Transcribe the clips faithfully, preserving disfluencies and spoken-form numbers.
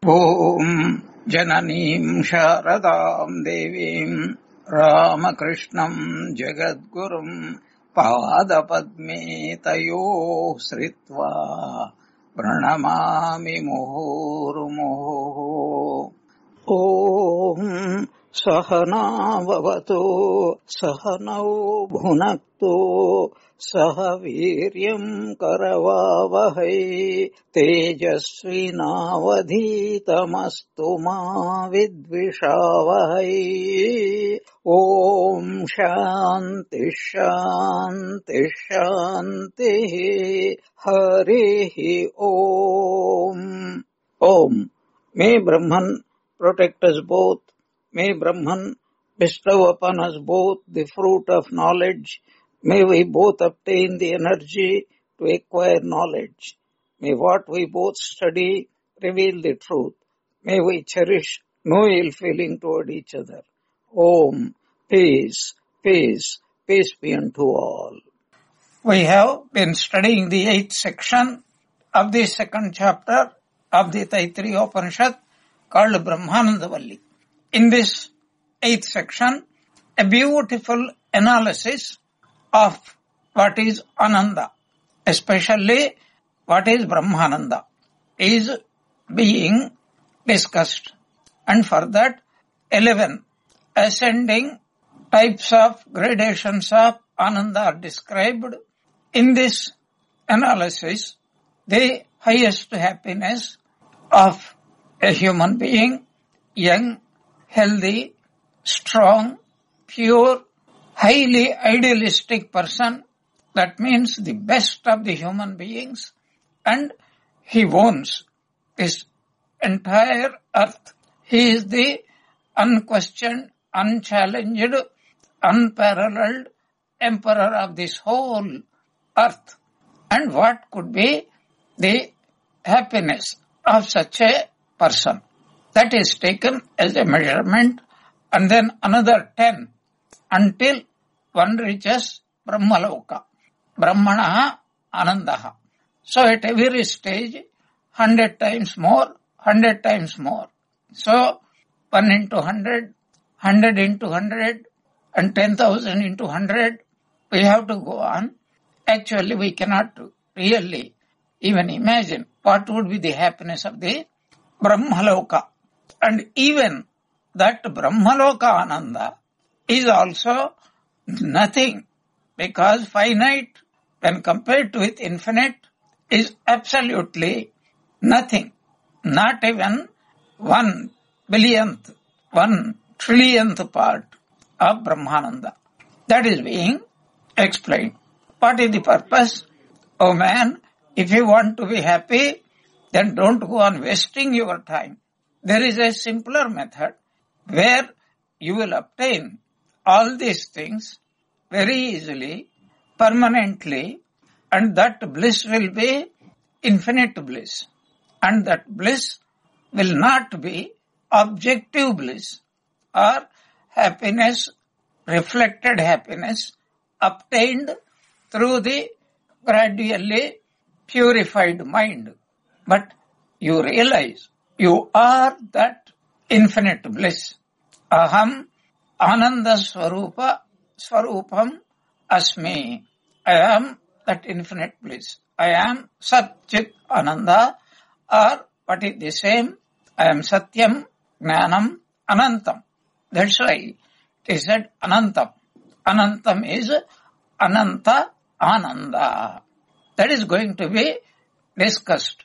ॐ जननीं शारदां देवीं रामकृष्णं जगद्गुरुं पादपद्मे तयोः श्रित्वा प्रणमामि मुहुर्मुहुः। ॐ सहना भवतु सहनौ भुनक्तु सह वीर्यम् करवावहै तेजस्विनावधीतमस्तु मा विद्विषावहै। ॐ शान्ति शान्ति शान्तिः। हरिः ॐ। ॐ May Brahman protect us both. May Brahman bestow upon us both the fruit of knowledge. May we both obtain the energy to acquire knowledge. May what we both study reveal the truth. May we cherish no ill feeling toward each other. Om. Peace, peace, peace be unto all. We have been studying the eighth section of the second chapter of the Taittiriya Upanishad called Brahmanandavalli. In this eighth section, a beautiful analysis of what is Ananda, especially what is Brahmananda, is being discussed. And for that, eleven ascending types of gradations of Ananda are described. In this analysis, the highest happiness of a human being, young, healthy, strong, pure, highly idealistic person, that means the best of the human beings, and he owns this entire earth. He is the unquestioned, unchallenged, unparalleled emperor of this whole earth. And what could be the happiness of such a person? That is taken as a measurement, and then another ten until one reaches Brahmaloka, Brahmana Anandaha. So at every stage, hundred times more, hundred times more. So one into hundred, hundred into hundred, and ten thousand into hundred. We have to go on. Actually, we cannot really even imagine what would be the happiness of the Brahmaloka. And even that Brahmaloka Ananda is also nothing, because finite when compared to with infinite is absolutely nothing. Not even one billionth, one trillionth part of Brahmananda. That is being explained. What is the purpose? Oh man, if you want to be happy, then don't go on wasting your time. There is a simpler method where you will obtain all these things very easily, permanently, and that bliss will be infinite bliss. And that bliss will not be objective bliss or happiness, reflected happiness, obtained through the gradually purified mind. But you realize you are that infinite bliss. Aham Ananda Swarupa Swarupam Asmi. I am that infinite bliss. I am Sat Chit Ananda, or what is the same? I am Satyam Jnanam Anantam. That's why it is said Anantam. Anantam is Ananta Ananda. That is going to be discussed.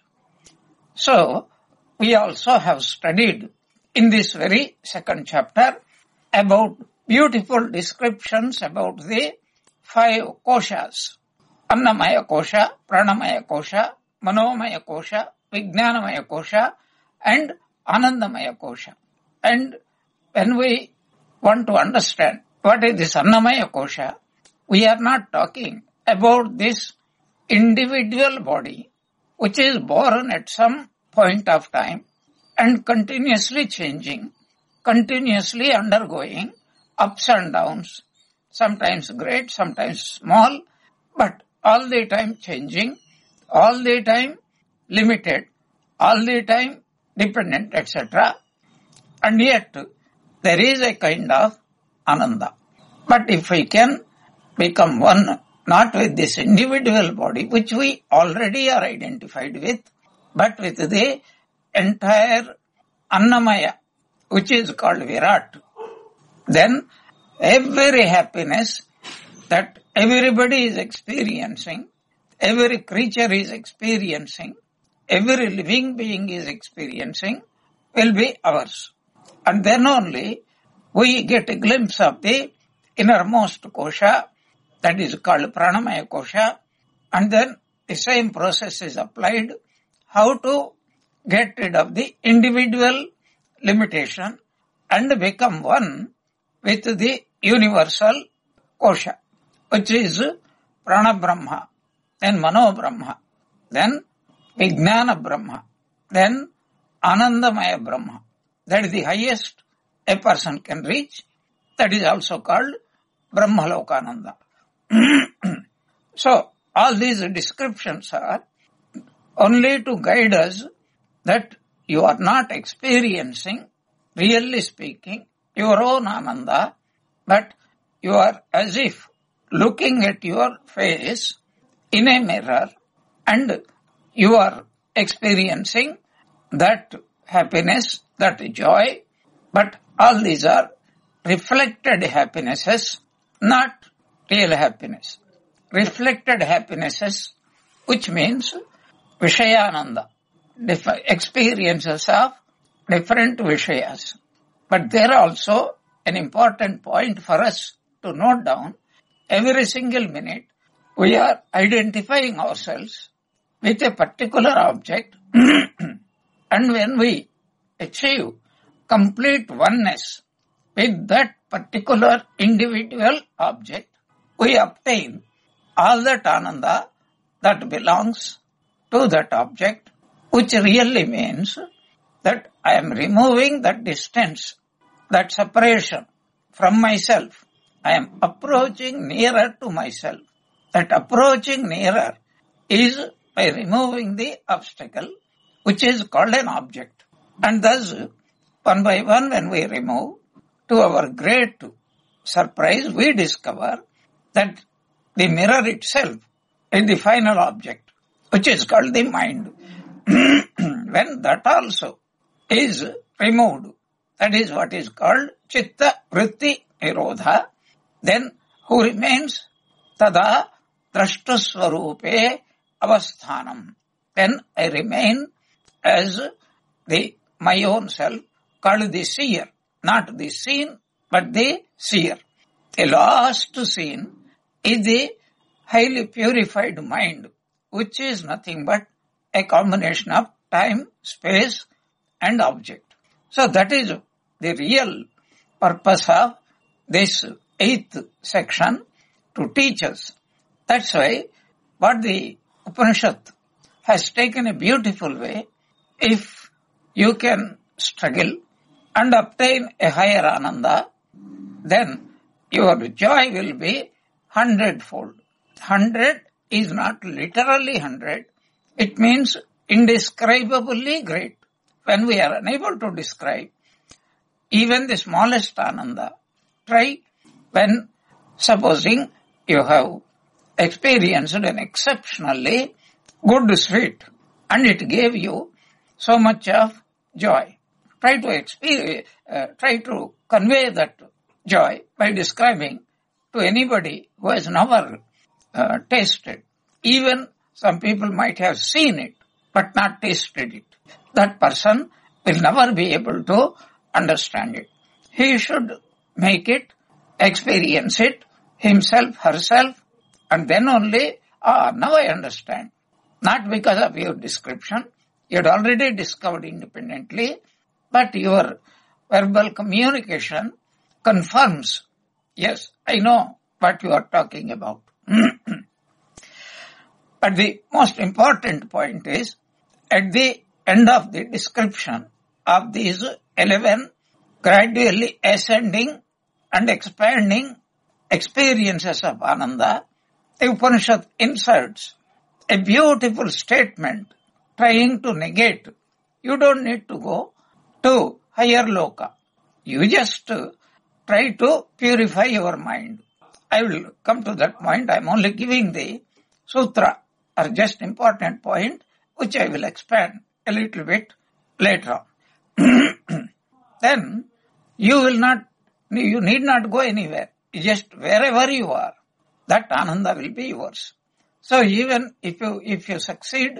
So, we also have studied in this very second chapter about beautiful descriptions about the five koshas. Annamaya kosha, Pranamaya kosha, Manomaya kosha, Vijnanamaya kosha, and Anandamaya kosha. And when we want to understand what is this Annamaya kosha, we are not talking about this individual body which is born at some point of time and continuously changing, continuously undergoing ups and downs, sometimes great, sometimes small, but all the time changing, all the time limited, all the time dependent, et cetera. And yet, there is a kind of Ananda. But if we can become one, not with this individual body, which we already are identified with, but with the entire Annamaya, which is called Virat, then every happiness that everybody is experiencing, every creature is experiencing, every living being is experiencing, will be ours. And then only we get a glimpse of the innermost kosha, that is called Pranamaya kosha, and then the same process is applied, how to get rid of the individual limitation and become one with the universal kosha, which is Prana Brahma, then Mano Brahma, then Vijnana Brahma, then Anandamaya Brahma. That is the highest a person can reach. That is also called Brahmalokananda. So, all these descriptions are only to guide us that you are not experiencing, really speaking, your own Ananda, but you are as if looking at your face in a mirror and you are experiencing that happiness, that joy, but all these are reflected happinesses, not real happiness. Reflected happinesses, which means Vishayananda, experiences of different Vishayas. But there also an important point for us to note down. Every single minute we are identifying ourselves with a particular object and when we achieve complete oneness with that particular individual object, we obtain all that Ananda that belongs to that object, which really means that I am removing that distance, that separation from myself. I am approaching nearer to myself. That approaching nearer is by removing the obstacle, which is called an object. And thus, one by one, when we remove, to our great surprise, we discover that the mirror itself is the final object, which is called the mind. When that also is removed, that is what is called Chitta Vritti Nirodha, then who remains? Tada Drashtaswarupe Avasthanam. Then I remain as the my own self, called the seer, not the seen, but the seer. The last seen is the highly purified mind, which is nothing but a combination of time, space, and object. So that is the real purpose of this eighth section, to teach us. That's why what the Upanishad has taken a beautiful way. If you can struggle and obtain a higher Ananda, then your joy will be hundredfold. Hundred is not literally hundred. It means indescribably great. When we are unable to describe even the smallest Ananda, try when supposing you have experienced an exceptionally good sweet and it gave you so much of joy. Try to experience, uh, try to convey that joy by describing to anybody who has never uh, tasted. Even some people might have seen it, but not tasted it. That person will never be able to understand it. He should make it, experience it, himself, herself, and then only, ah, now I understand. Not because of your description. You had already discovered independently, but your verbal communication confirms, yes, I know what you are talking about. But the most important point is, at the end of the description of these eleven gradually ascending and expanding experiences of Ananda, the Upanishad inserts a beautiful statement trying to negate You don't need to go to higher loka. You just uh, try to purify your mind. I will come to that point. I am only giving the sutra or just important point, which I will expand a little bit later on. Then you will not, you need not go anywhere. Just wherever you are, that ananda will be yours. So even if you, if you succeed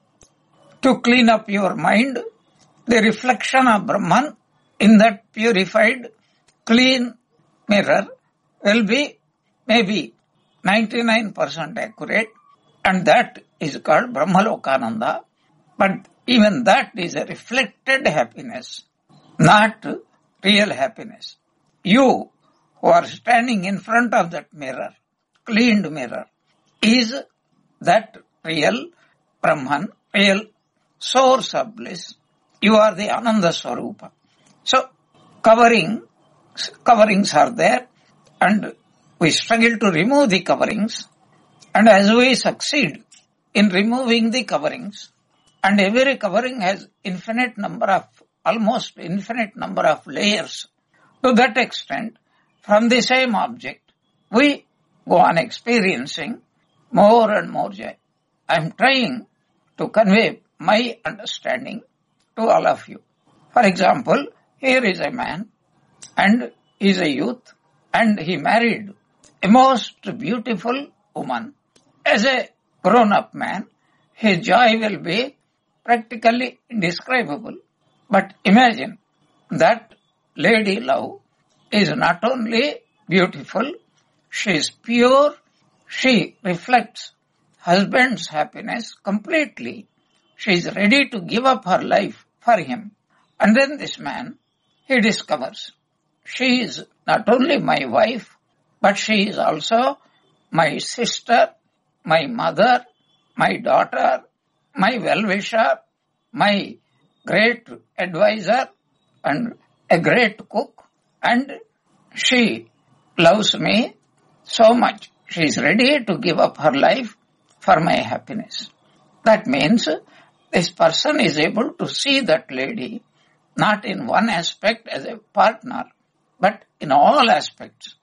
to clean up your mind, the reflection of Brahman in that purified, clean mirror will be maybe ninety-nine percent accurate, and that is called Brahmalokananda. But even that is a reflected happiness, not real happiness. You who are standing in front of that mirror, cleaned mirror, is that real Brahman, real source of bliss. You are the Ananda Swarupa. So, covering, coverings are there, and we struggle to remove the coverings, and as we succeed in removing the coverings, and every covering has infinite number of, almost infinite number of layers, to that extent, from the same object, we go on experiencing more and more joy. I am trying to convey my understanding to all of you. For example, here is a man, and he is a youth, and he married a most beautiful woman. As a grown-up man, his joy will be practically indescribable. But imagine that lady love is not only beautiful, she is pure, she reflects husband's happiness completely. She is ready to give up her life for him. And then this man, he discovers, she is not only my wife, but she is also my sister, my mother, my daughter, my well-wisher, my great advisor, and a great cook. And she loves me so much. She is ready to give up her life for my happiness. That means this person is able to see that lady not in one aspect as a partner, but in all aspects.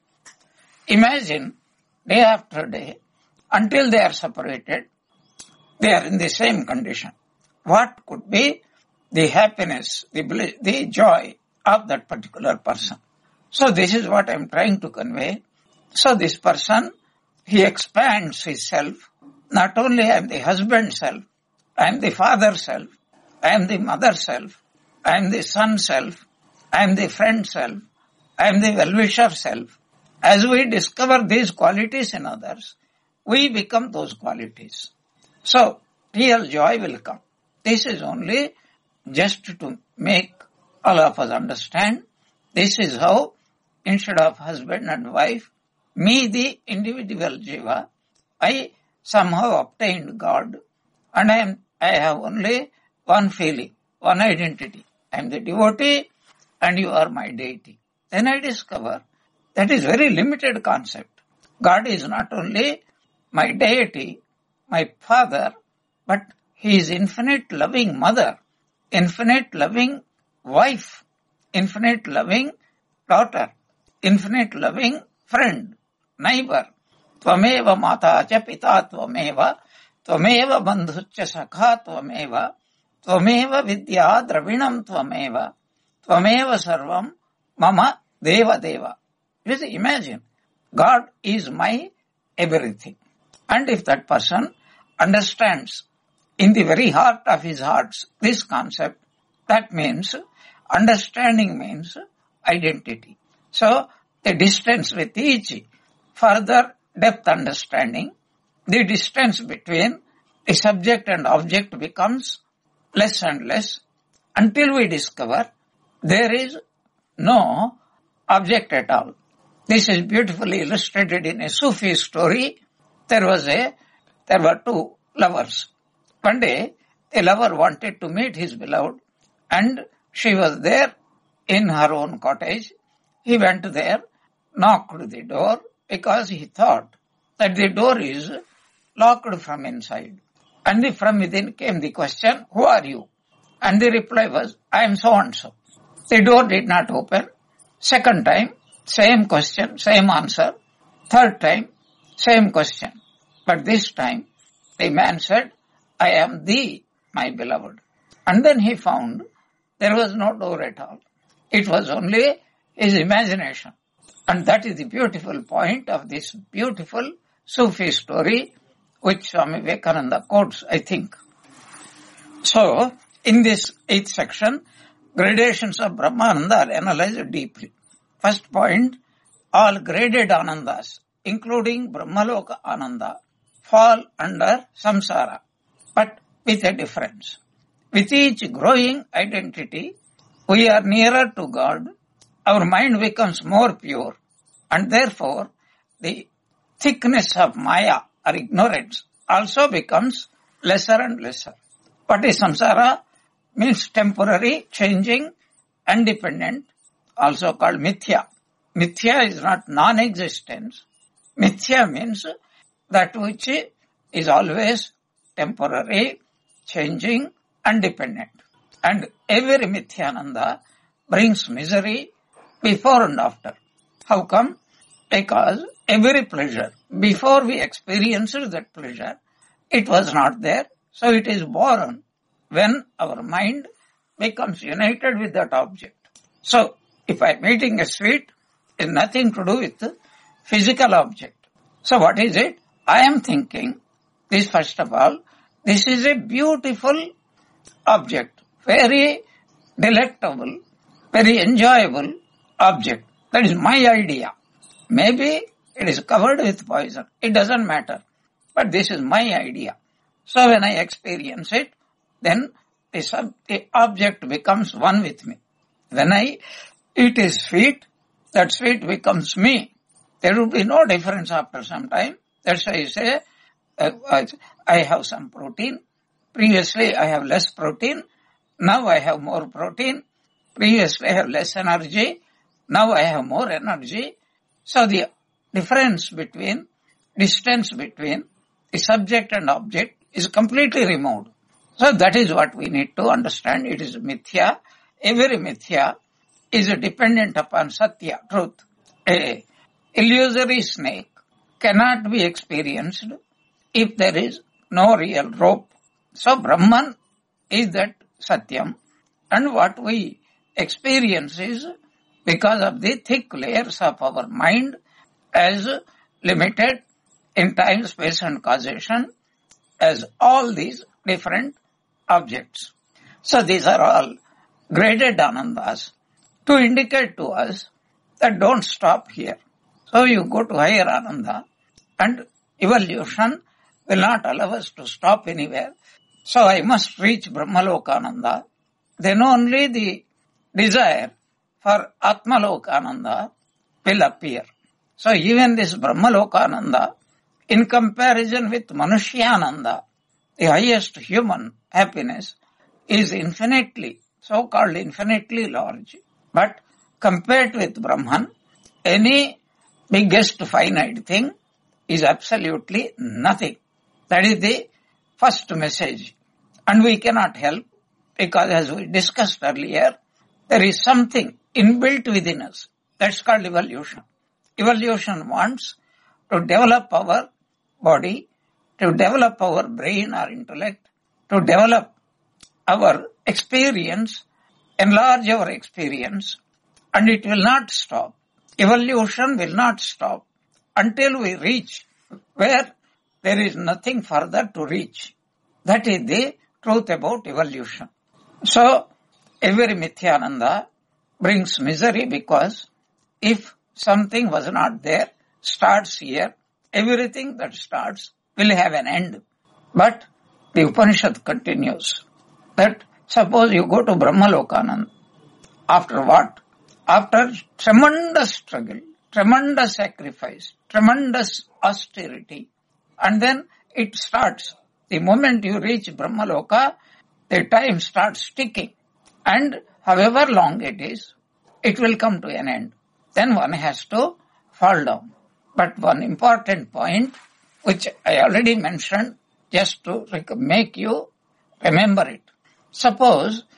Imagine day after day, until they are separated, they are in the same condition. What could be the happiness, the bliss, the joy of that particular person? So this is what I am trying to convey. So this person, he expands his self. Not only I am the husband self, I am the father self, I am the mother self, I am the son self, I am the friend self, I am the well-wisher self. As we discover these qualities in others, we become those qualities. So, real joy will come. This is only just to make all of us understand. This is how, instead of husband and wife, me the individual jiva, I somehow obtained God, and I am I have only one feeling, one identity. I am the devotee and you are my deity. Then I discover that is very limited concept. God is not only my deity, my father, but he is infinite loving mother, infinite loving wife, infinite loving daughter, infinite loving friend, neighbor. Tvameva mata cha pita tvameva, tvameva bandhucha sakha tvameva, tvameva vidya dravinam tvameva, tvameva sarvam mama deva deva. Just imagine, God is my everything. And if that person understands in the very heart of his hearts this concept, that means, understanding means identity. So, the distance with each further depth understanding, the distance between the subject and object becomes less and less until we discover there is no object at all. This is beautifully illustrated in a Sufi story. There was a, there were two lovers. One day, a lover wanted to meet his beloved and she was there in her own cottage. He went there, knocked the door because he thought that the door is locked from inside. And from within came the question, who are you? And the reply was, I am so and so. The door did not open. Second time, same question, same answer. Third time, same question. But this time, the man said, I am thee, my beloved. And then he found there was no door at all. It was only his imagination. And that is the beautiful point of this beautiful Sufi story, which Swami Vivekananda quotes, I think. So, in this eighth section, gradations of Brahmananda are analyzed deeply. First point, all graded Anandas, including Brahmaloka Ananda, fall under samsara, but with a difference. With each growing identity, we are nearer to God, our mind becomes more pure, and therefore the thickness of Maya or ignorance also becomes lesser and lesser. What is samsara? Means temporary, changing, independent, also called mithya. Mithya is not non-existence. Mithya means that which is always temporary, changing, independent. And every mithyananda brings misery before and after. How come? Because every pleasure, before we experienced that pleasure, it was not there. So it is born when our mind becomes united with that object. So if I am eating a sweet, it has nothing to do with physical object. So what is it? I am thinking, this first of all, this is a beautiful object, very delectable, very enjoyable object. That is my idea. Maybe it is covered with poison. It doesn't matter. But this is my idea. So when I experience it, then the, sub, the object becomes one with me. When I eat a sweet, that sweet becomes me. There will be no difference after some time. That's why I say, uh, I have some protein. Previously I have less protein. Now I have more protein. Previously I have less energy. Now I have more energy. So the difference between, distance between the subject and object is completely removed. So that is what we need to understand. It is mithya. Every mithya is dependent upon satya, truth. A illusory snake cannot be experienced if there is no real rope. So Brahman is that satyam, and what we experience is because of the thick layers of our mind as limited in time, space and causation as all these different objects. So these are all graded anandas to indicate to us that don't stop here. So you go to higher ananda and evolution will not allow us to stop anywhere. So I must reach Brahmalokananda. Then only the desire for Atmalokananda will appear. So even this Brahmalokananda, in comparison with Manushyananda, the highest human happiness, is infinitely, so-called infinitely large. But compared with Brahman, any biggest finite thing is absolutely nothing. That is the first message. And we cannot help, because as we discussed earlier, there is something inbuilt within us. That's called evolution. Evolution wants to develop our body, to develop our brain or intellect, to develop our experience, enlarge our experience, and it will not stop. Evolution will not stop until we reach where there is nothing further to reach. That is the truth about evolution. So, every Mithyananda brings misery, because if something was not there, starts here, everything that starts will have an end. But the Upanishad continues that suppose you go to Brahmalokananda, after what? After tremendous struggle, tremendous sacrifice, tremendous austerity, and then it starts. The moment you reach Brahmaloka, the time starts ticking, and however long it is, it will come to an end. Then one has to fall down. But one important point, which I already mentioned, just to make you remember it. Suppose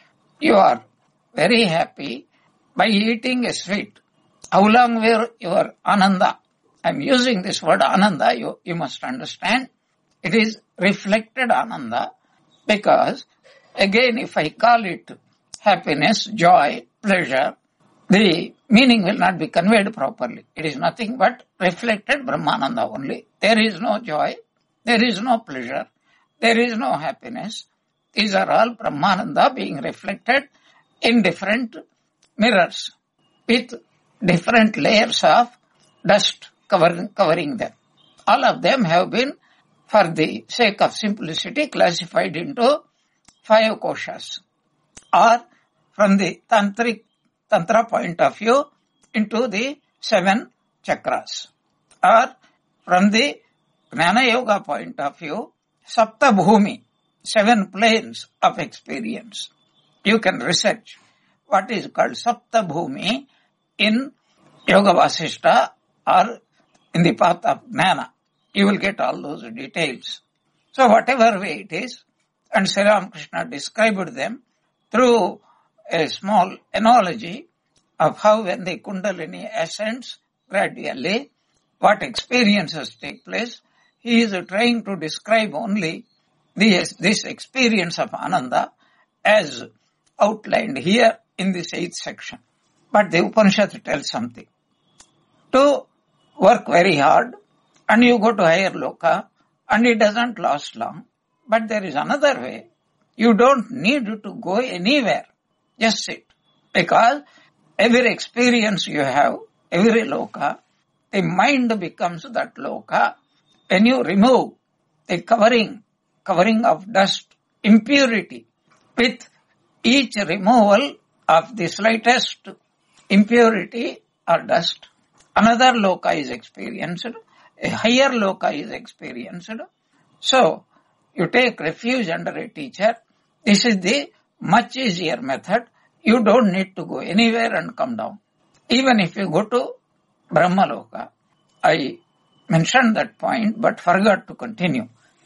you are very happy by eating a sweet. How long were your ananda? I am using this word ananda, you, you must understand. It is reflected ananda because, again, if I call it happiness, joy, pleasure, the meaning will not be conveyed properly. It is nothing but reflected Brahmananda only. There is no joy, there is no pleasure, there is no happiness. These are all Brahmananda being reflected in different mirrors with different layers of dust covering, covering them. All of them have been, for the sake of simplicity, classified into five koshas, or from the tantric tantra point of view into the seven chakras, or from the Jnana Yoga point of view, Sapta Bhumi, seven planes of experience. You can research what is called Sapta Bhumi in Yoga Vasishta or in the path of Jnana. You will get all those details. So whatever way it is, and Sri Ramakrishna described them through a small analogy of how when the Kundalini ascends gradually, what experiences take place. He is trying to describe only this, this experience of Ananda as outlined here in this eighth section. But the Upanishad tells something. To work very hard and you go to higher loka and it doesn't last long. But there is another way. You don't need to go anywhere. Just sit. Because every experience you have, every loka, the mind becomes that loka. When you remove the covering, covering of dust, impurity, with each removal of the slightest impurity or dust, another loka is experienced, a higher loka is experienced. So, you take refuge under a teacher. This is the much easier method. You don't need to go anywhere and come down. Even if you go to Brahmaloka, I mentioned that point but forgot to continue.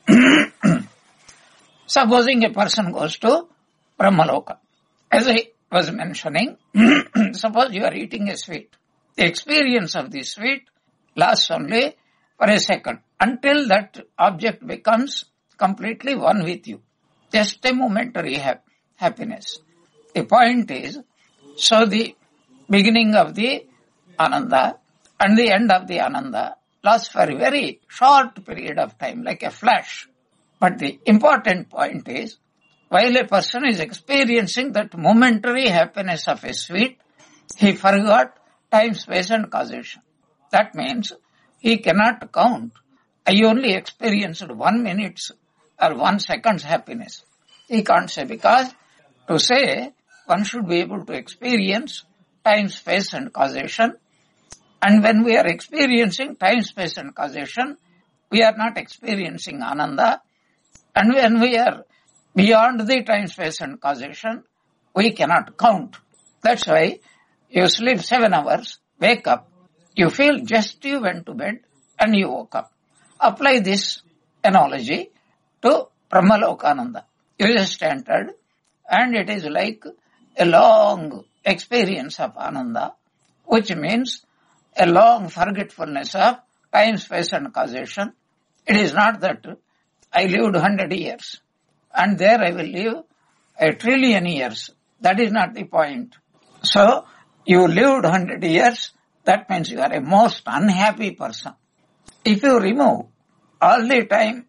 Supposing a person goes to Brahmaloka. As I was mentioning, suppose you are eating a sweet. The experience of the sweet lasts only for a second until that object becomes completely one with you. Just a momentary ha- happiness. The point is, so the beginning of the Ananda and the end of the Ananda lasts for a very short period of time, like a flash. But the important point is, while a person is experiencing that momentary happiness of a sweet, he forgot time, space and causation. That means he cannot count. I only experienced one minute's or one second's happiness. He can't say, because to say one should be able to experience time, space and causation. And when we are experiencing time, space and causation, we are not experiencing Ananda. And when we are beyond the time, space and causation, we cannot count. That's why you sleep seven hours, wake up, you feel just you went to bed and you woke up. Apply this analogy to Brahmalokananda. You just entered and it is like a long experience of Ananda, which means a long forgetfulness of time, space and causation. It is not that I lived one hundred years and there I will live a trillion years. That is not the point. So, you lived one hundred years, that means you are a most unhappy person. If you remove all the time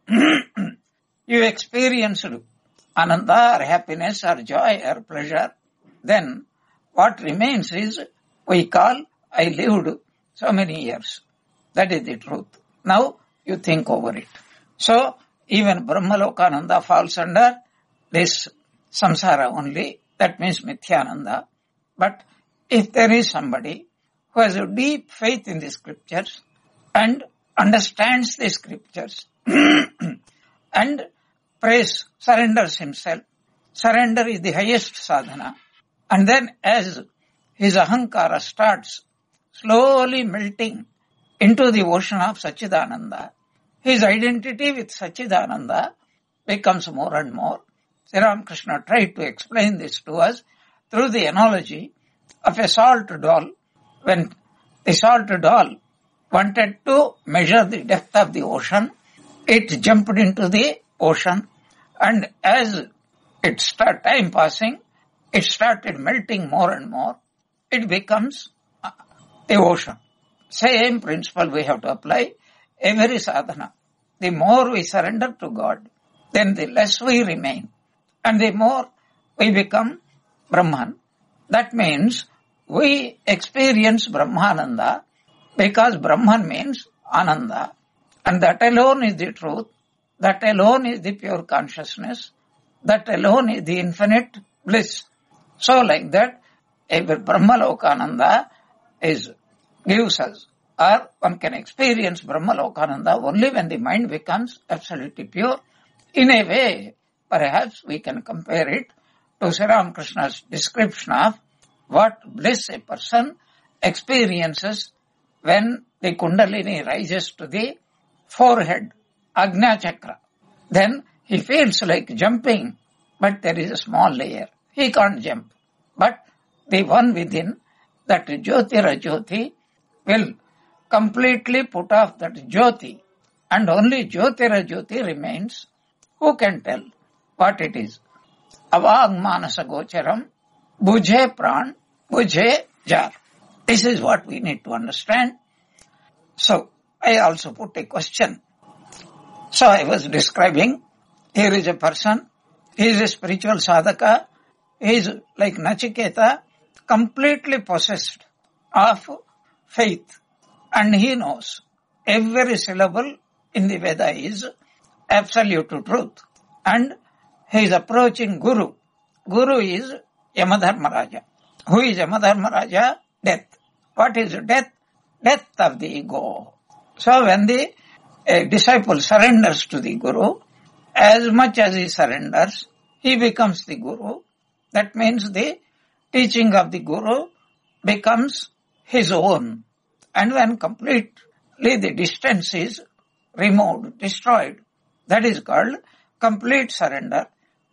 you experienced Ananda or happiness or joy or pleasure, then what remains is we call I lived so many years. That is the truth. Now you think over it. So even Brahmalokananda falls under this samsara only. That means Mithyananda. But if there is somebody who has a deep faith in the scriptures and understands the scriptures and prays, surrenders himself, surrender is the highest sadhana. And then as his ahankara starts slowly melting into the ocean of Sachidananda, his identity with Sachidananda becomes more and more. Sri Ramakrishna tried to explain this to us through the analogy of a salt doll. When the salt doll wanted to measure the depth of the ocean, it jumped into the ocean, and as it started time passing, it started melting more and more. It becomes the ocean. Same principle we have to apply every sadhana. The more we surrender to God, then the less we remain, and the more we become Brahman. That means we experience Brahmananda because Brahman means Ananda, and that alone is the truth, that alone is the pure consciousness, that alone is the infinite bliss. So like that, every Brahmalokananda is, gives us, or one can experience Brahmalokananda only when the mind becomes absolutely pure. In a way, perhaps we can compare it to Sri Ramakrishna's description of what bliss a person experiences when the Kundalini rises to the forehead, Agnya Chakra. Then he feels like jumping, but there is a small layer. He can't jump. But the one within, that Jyotira Jyoti, will completely put off that Jyoti, and only Jyotira Jyoti remains. Who can tell what it is? Avag Manasa Gocharam, Bujhe Pran, Bujhe Jar. This is what we need to understand. So, I also put a question. So, I was describing, here is a person, he is a spiritual sadhaka, he is like Nachiketa, completely possessed of faith, and he knows every syllable in the Veda is absolute truth, and he is approaching Guru. Guru is Yamadharmaraja. Who is Yamadharmaraja? Death. What is death? Death of the ego. So when the a disciple surrenders to the Guru, as much as he surrenders, he becomes the Guru. That means the teaching of the Guru becomes his own. And when completely the distance is removed, destroyed, that is called complete surrender.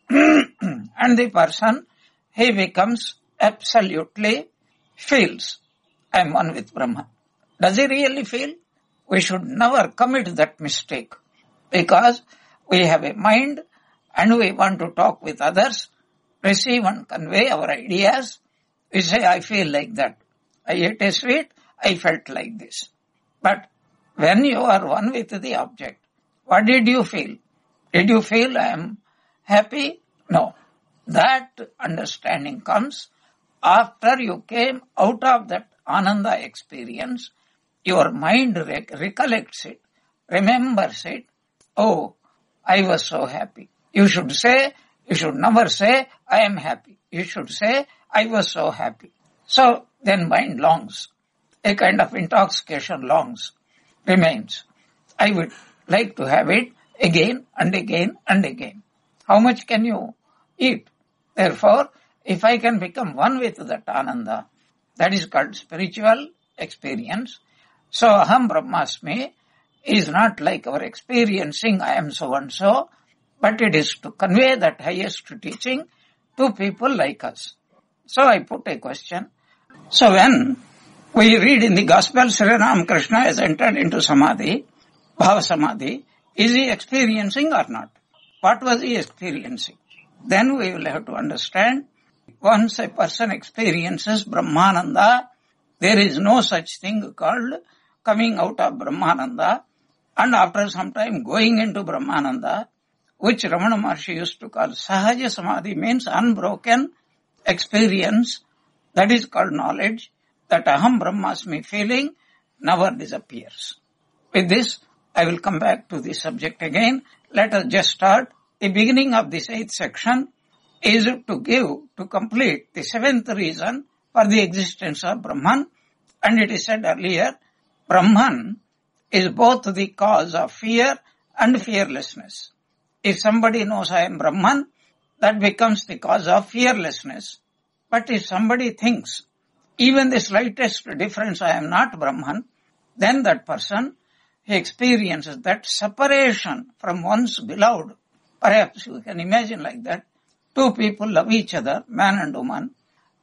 And the person, he becomes absolutely feels, I am one with Brahman. Does he really feel? We should never commit that mistake, because we have a mind and we want to talk with others, receive and convey our ideas. We say, I feel like that. I ate a sweet, I felt like this. But when you are one with the object, what did you feel? Did you feel I am happy? No. That understanding comes after you came out of that Ananda experience. Your mind rec- recollects it, remembers it. Oh, I was so happy. You should say, you should never say, I am happy. You should say, I was so happy. So then mind longs. A kind of intoxication longs, remains. I would like to have it again and again and again. How much can you eat? Therefore, if I can become one with that Ananda, that is called spiritual experience. So, Aham Brahmasmi is not like our experiencing I am so and so, but it is to convey that highest teaching to people like us. So, I put a question. So, when we read in the Gospel, Sri Ramakrishna has entered into Samadhi, Bhava Samadhi, is he experiencing or not? What was he experiencing? Then we will have to understand, once a person experiences Brahmananda, there is no such thing called coming out of Brahmananda, and after some time going into Brahmananda, which Ramana Maharshi used to call Sahaja Samadhi, means unbroken experience, that is called knowledge, that Aham Brahmasmi feeling never disappears. With this, I will come back to this subject again. Let us just start. The beginning of this eighth section is to give, to complete the seventh reason for the existence of Brahman. And it is said earlier, Brahman is both the cause of fear and fearlessness. If somebody knows I am Brahman, that becomes the cause of fearlessness. But if somebody thinks, even the slightest difference, I am not Brahman, then that person, he experiences that separation from one's beloved. Perhaps you can imagine like that. Two people love each other, man and woman,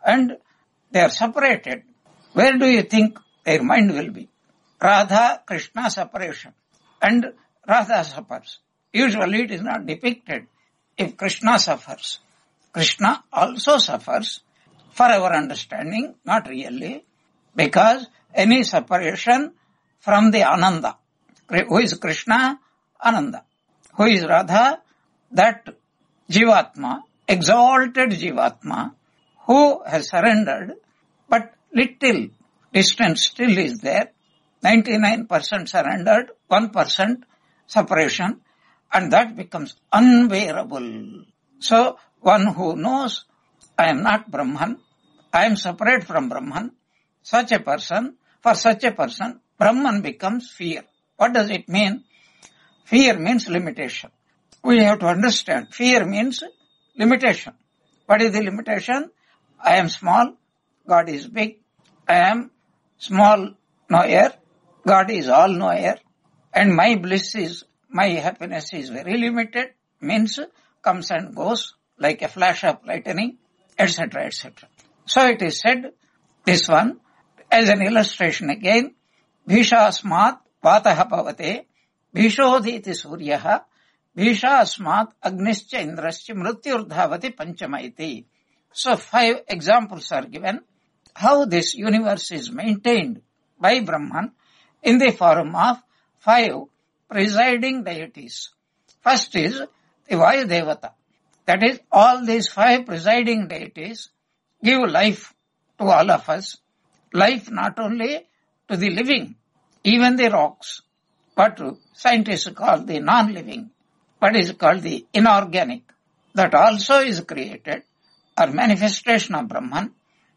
and they are separated, where do you think their mind will be? Radha, Krishna separation, and Radha suffers. Usually it is not depicted if Krishna suffers. Krishna also suffers for our understanding, not really, because any separation from the Ananda. Who is Krishna? Ananda. Who is Radha? That Jivatma, exalted Jivatma, who has surrendered, but little distance still is there. ninety-nine percent surrendered, one percent separation, and that becomes unbearable. So, one who knows, I am not Brahman, I am separate from Brahman, such a person, for such a person, Brahman becomes fear. What does it mean? Fear means limitation. We have to understand, fear means limitation. What is the limitation? I am small, God is big. I am small knower, God is all knower. And my bliss is, my happiness is very limited, means comes and goes like a flash of lightning, et cetera, et cetera. So it is said, this one, as an illustration again, Bhisha asmat vataha pavate, Bhishodhiti suryaha, Bhisha asmat agnischa indrascha mrutyurdhavati panchamaiti. So five examples are given, how this universe is maintained by Brahman in the form of five presiding deities. First is the Vayu Devata. That is, all these five presiding deities give life to all of us. Life not only to the living, even the rocks, what scientists call the non-living, what is called the inorganic, that also is created, or manifestation of Brahman.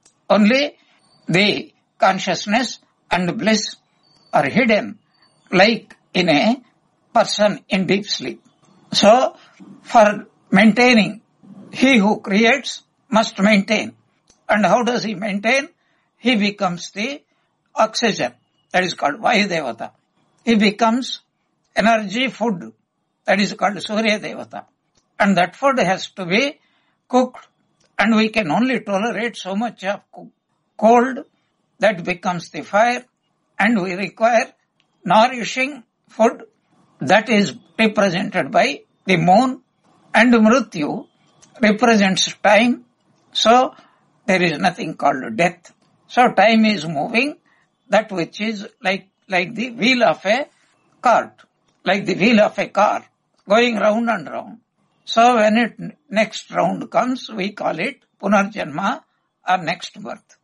Only the consciousness and bliss are hidden like in a person in deep sleep. So, for maintaining, he who creates must maintain. And how does he maintain? He becomes the oxygen, that is called Vayu Devata. He becomes energy food, that is called Surya Devata. And that food has to be cooked, and we can only tolerate so much of cold, that becomes the fire, and we require nourishing food, that is represented by the moon, and Mrityu represents time. So, there is nothing called death. So, time is moving, that which is like, like the wheel of a cart, like the wheel of a car, going round and round. So, when it next round comes, we call it Punarjanma, or next birth.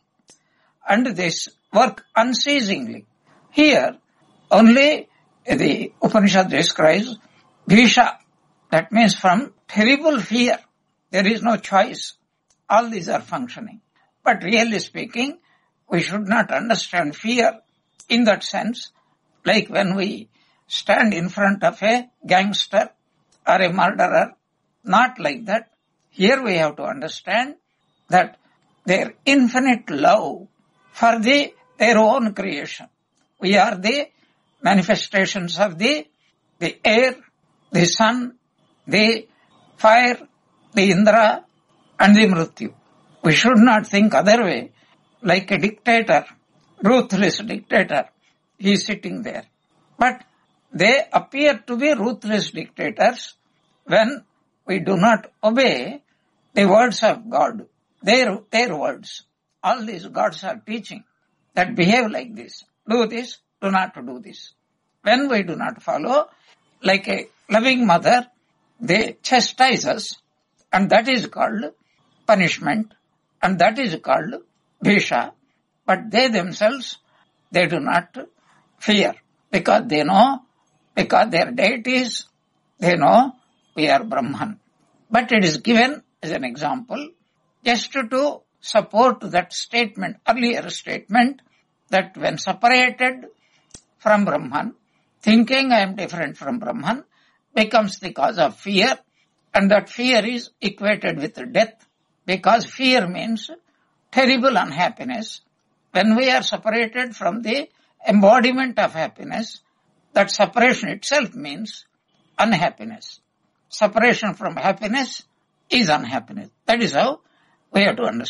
And this work unceasingly. Here, only the Upanishad describes Bhisha, that means from terrible fear. There is no choice. All these are functioning. But really speaking, we should not understand fear in that sense, like when we stand in front of a gangster or a murderer, not like that. Here we have to understand that their infinite love for the, their own creation. We are the manifestations of the, the air, the sun, the fire, the Indra, and the Mrityu. We should not think other way, like a dictator, ruthless dictator. He is sitting there. But they appear to be ruthless dictators when we do not obey the words of God, their, their words. All these gods are teaching that behave like this, do this, do not do this. When we do not follow, like a loving mother, they chastise us, and that is called punishment, and that is called Bhisha. But they themselves, they do not fear, because they know, because they are deities, they know we are Brahman. But it is given as an example, just to support that statement, earlier statement, that when separated from Brahman, thinking I am different from Brahman becomes the cause of fear, and that fear is equated with death, because fear means terrible unhappiness. When we are separated from the embodiment of happiness, that separation itself means unhappiness. Separation from happiness is unhappiness. That is how we have to understand.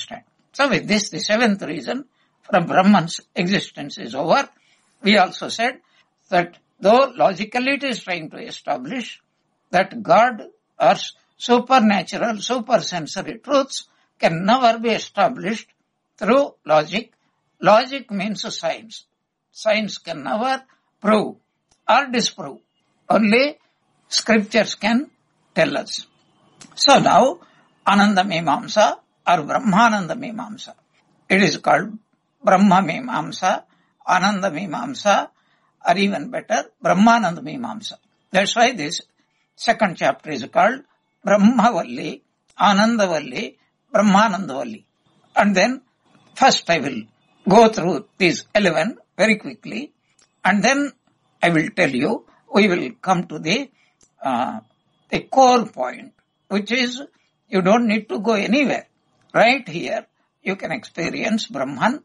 So with this, the seventh reason from Brahman's existence is over. We also said that though logically it is trying to establish that God or supernatural, supersensory truths can never be established through logic. Logic means science. Science can never prove or disprove. Only scriptures can tell us. So now, Ananda Mimamsa or Brahmananda Mimamsa. It is called Brahma Mimamsa, Ananda Mimamsa, or even better, Brahmananda Mimamsa. That's why this second chapter is called Brahmavalli, Anandavalli, Brahmanandavalli. And then first I will go through these eleven very quickly, and then I will tell you, we will come to the, uh, the core point, which is you don't need to go anywhere. Right here, you can experience Brahman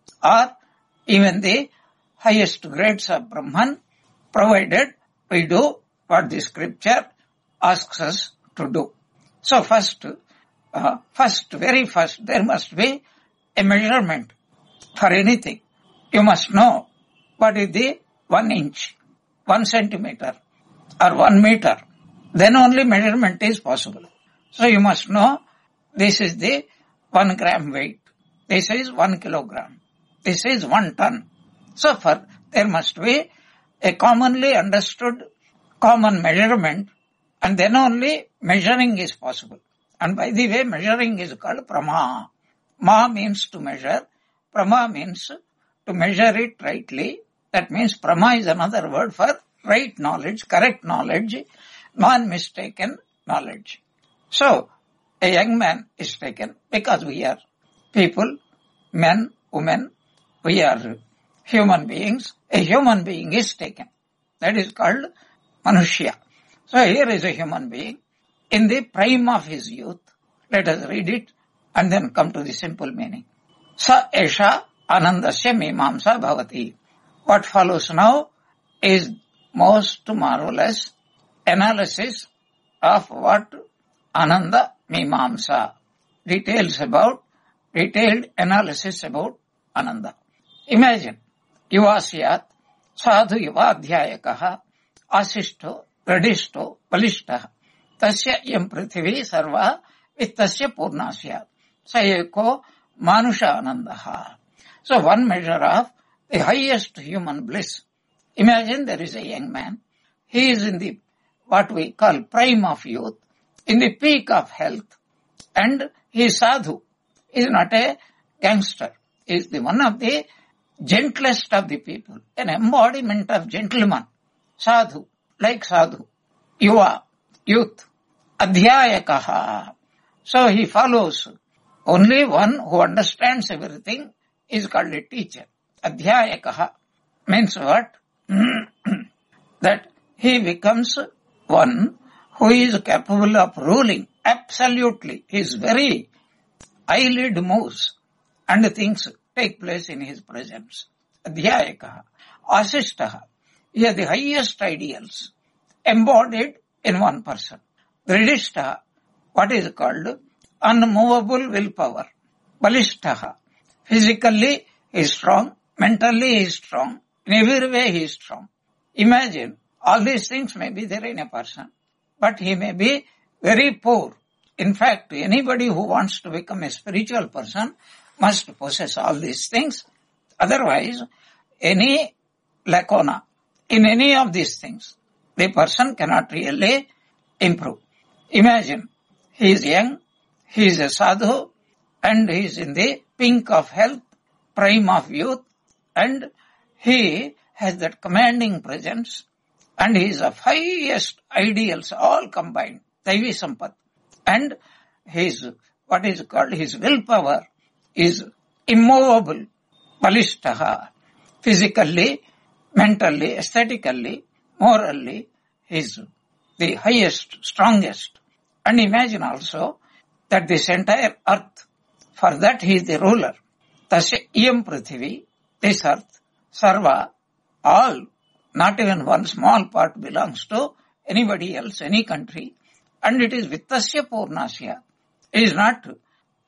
or even the highest grades of Brahman, provided we do what the scripture asks us to do. So first, uh, first, very first, there must be a measurement for anything. You must know what is the one inch, one centimeter, or one meter. Then only measurement is possible. So you must know this is the one gram weight. This is one kilogram. This is one ton. So for there must be a commonly understood common measurement, and then only measuring is possible. And by the way, measuring is called prama. Ma means to measure. Prama means to measure it rightly. That means prama is another word for right knowledge, correct knowledge, non-mistaken knowledge. So, a young man is taken because we are people, men, women, we are human beings. A human being is taken. That is called Manushya. So here is a human being in the prime of his youth. Let us read it and then come to the simple meaning. Sa esha anandasya mimamsa bhavati. What follows now is most marvelous analysis of what Ananda Mimamsa, details about, detailed analysis about Ananda. Imagine, yuvasyat sadhu yuvadhyayakaha asishto radishto balishtaha tasya yam prithvi sarva vittasya purnasya sayeko manusha anandaha. So one measure of the highest human bliss. Imagine there is a young man. He is in the what we call prime of youth, in the peak of health, and he is sadhu. He is not a gangster. He is the one of the gentlest of the people, an embodiment of gentleman. Sadhu, like sadhu. Yuva, youth. Adhyayakaha. So he follows. Only one who understands everything is called a teacher. Adhyayakaha means what? That he becomes one who is capable of ruling. Absolutely. His very eyelid moves and things take place in his presence. Adhyayakaha. Asishtaha. He has the highest ideals embodied in one person. Dridishtaha. What is called unmovable willpower. Balishtaha. Physically he is strong. Mentally he is strong. In every way he is strong. Imagine, all these things may be there in a person, but he may be very poor. In fact, anybody who wants to become a spiritual person must possess all these things. Otherwise, any lacuna in any of these things, the person cannot really improve. Imagine, he is young, he is a sadhu, and he is in the pink of health, prime of youth, and he has that commanding presence, and he is of highest ideals, all combined, Daivi Sampat. And his, what is called, his willpower is immovable, balishtaha, physically, mentally, aesthetically, morally, he is the highest, strongest. And imagine also that this entire earth, for that he is the ruler. Tasya iyam prithivi, this earth, sarva, all, not even one small part belongs to anybody else, any country, and it is vittasya purnasya. It is not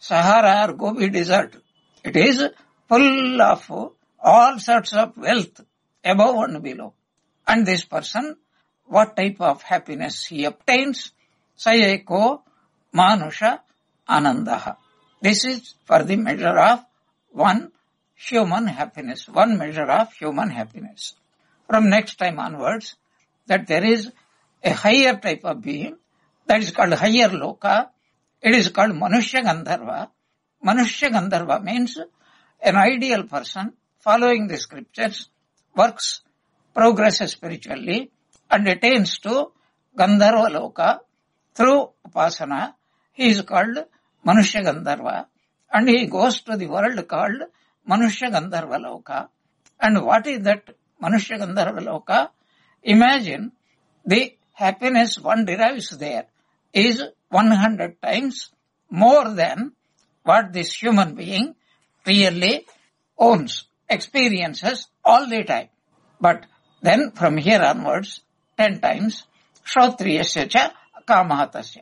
Sahara or Gobi Desert. It is full of all sorts of wealth above and below. And this person, what type of happiness he obtains? Sayeko Manusha Anandaha. This is for the measure of one human happiness, one measure of human happiness. From next time onwards, that there is a higher type of being, that is called higher loka. It is called Manushya Gandharva. Manushya Gandharva means an ideal person following the scriptures, works, progresses spiritually, and attains to Gandharva Loka through Upasana. He is called Manushya Gandharva, and he goes to the world called Manushya Gandharva Loka. And what is that Manushya Gandharva Loka? Imagine the happiness one derives there is one hundred times more than what this human being really owns, experiences all the time. But then from here onwards, ten times, Shrotriyasya cha Kamahatasya.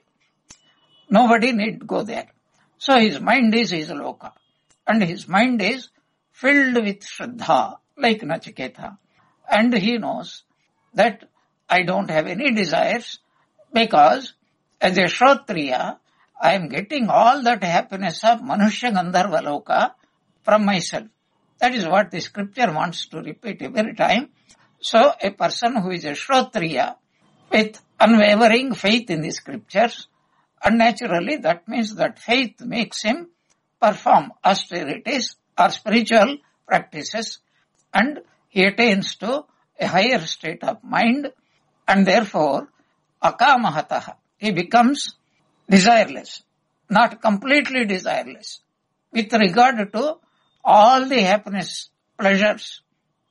Nobody need go there. So his mind is his loka. And his mind is filled with Shraddha, like Nachiketa. And he knows that I don't have any desires because as a Shrotriya, I am getting all that happiness of Manushya Gandharva Loka from myself. That is what the scripture wants to repeat every time. So a person who is a Shrotriya with unwavering faith in the scriptures, and naturally that means that faith makes him perform austerities or spiritual practices, and he attains to a higher state of mind, and therefore akamahataha, he becomes desireless, not completely desireless. With regard to all the happiness, pleasures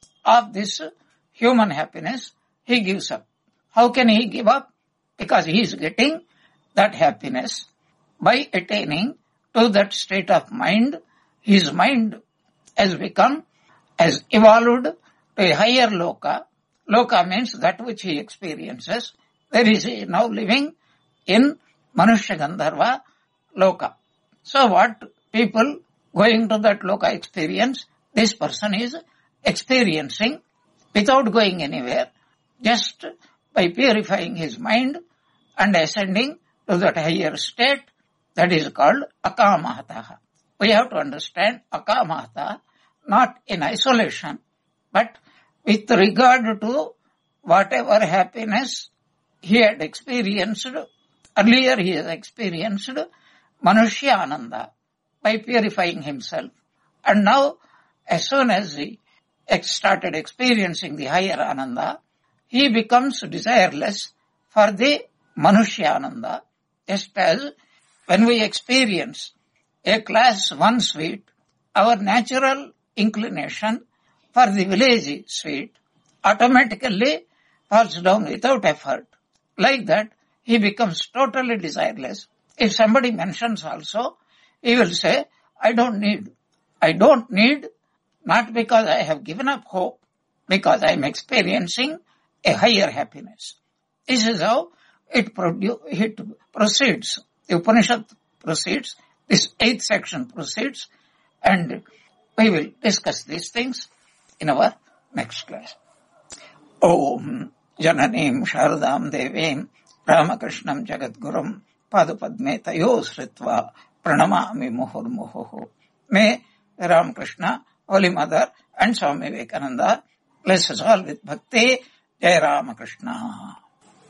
of this human happiness, he gives up. How can he give up? Because he is getting that happiness by attaining to that state of mind. His mind has become, has evolved to a higher loka. Loka means that which he experiences. There is he now living in Manushya Gandharva Loka. So what people going to that Loka experience, this person is experiencing without going anywhere, just by purifying his mind and ascending to that higher state, that is called Akamahataha. We have to understand Akamahata not in isolation, but with regard to whatever happiness he had experienced. Earlier he has experienced Manushya Ananda by purifying himself. And now, as soon as he started experiencing the higher Ananda, he becomes desireless for the Manushya Ananda. Just as when we experience a class one sweet, our natural inclination for the village sweet automatically falls down without effort. Like that, he becomes totally desireless. If somebody mentions also, he will say, I don't need. I don't need, not because I have given up hope, because I am experiencing a higher happiness. This is how it, produ- it proceeds. The Upanishad proceeds. This eighth section proceeds. And we will discuss these things in our next class. Om Jananim Sharadam Devim Ramakrishnam Jagadgurum Padupadme Tayo Sritva Pranamami Muhur Muhuhu. May Ramakrishna, Holy Mother and Swami Vivekananda bless us all with bhakti. Jai Ramakrishna.